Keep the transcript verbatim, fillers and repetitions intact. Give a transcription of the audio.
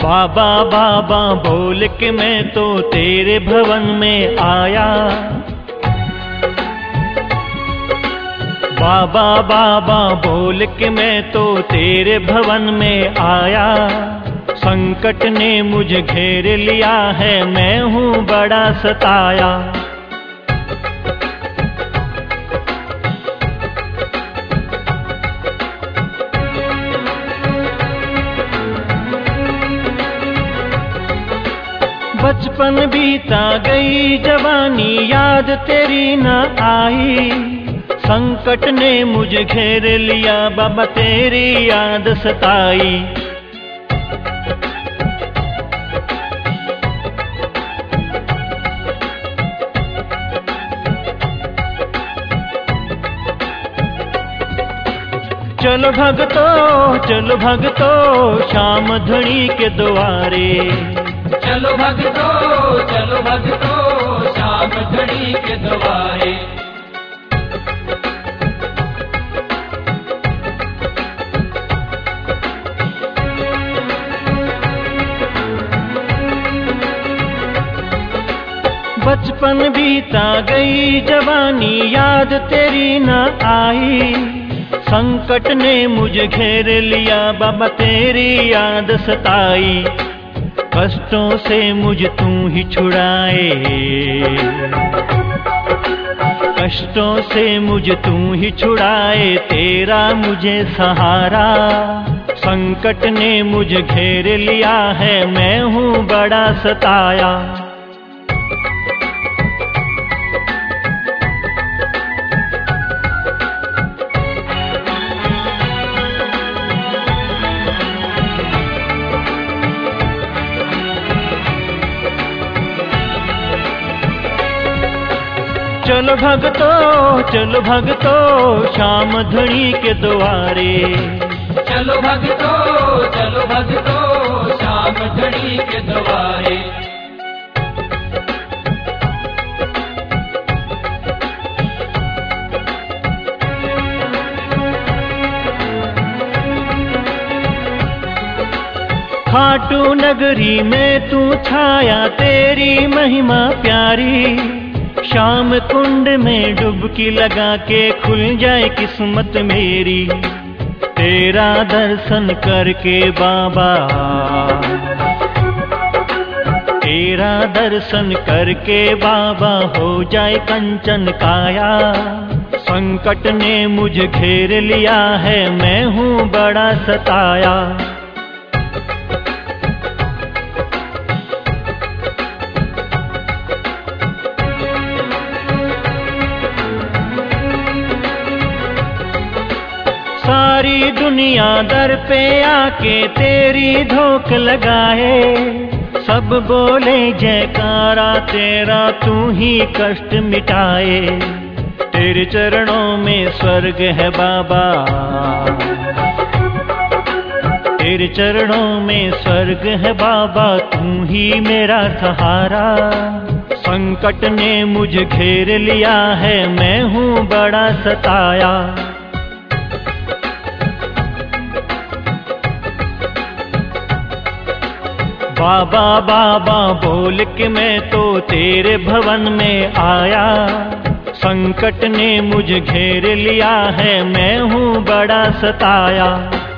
बाबा बाबा बोल के मैं तो तेरे भवन में आया। बाबा बाबा बोल के मैं तो तेरे भवन में आया। संकट ने मुझे घेर लिया है, मैं हूँ बड़ा सताया। बचपन बीता गई जवानी याद तेरी न आई। संकट ने मुझे घेर लिया बाबा तेरी याद सताई। चलो भगतो चलो भगतो श्याम धनी के द्वारे। चलो भगतो चलो भगतो श्याम धनी के द्वारे। बचपन बीता गई जवानी याद तेरी न आई। संकट ने मुझे घेर लिया बाबा तेरी याद सताई। कष्टों से मुझे तू ही छुड़ाए, कष्टों से मुझे तू ही छुड़ाए, तेरा मुझे सहारा। संकट ने मुझे घेर लिया है, मैं हूँ बड़ा सताया। चलो भगतो चलो भगतो श्याम धनी के द्वारे। चलो भगतो चलो भगतो श्याम धनी के द्वारे। खाटू नगरी में तू छाया तेरी महिमा प्यारी। श्याम कुंड में डुबकी लगा के खुल जाए किस्मत मेरी। तेरा दर्शन करके बाबा, तेरा दर्शन करके बाबा हो जाए कंचन काया। संकट ने मुझे घेर लिया है, मैं हूँ बड़ा सताया। सारी दुनिया दर पे आके तेरी धोख लगाए। सब बोले जयकारा तेरा, तू ही कष्ट मिटाए। तेरे चरणों में स्वर्ग है बाबा, तेरे चरणों में स्वर्ग है बाबा, तू ही मेरा सहारा। संकट ने मुझे घेर लिया है, मैं हूँ बड़ा सताया। बाबा बाबा बोल के मैं तो तेरे भवन में आया। संकट ने मुझे घेर लिया है, मैं हूँ बड़ा सताया।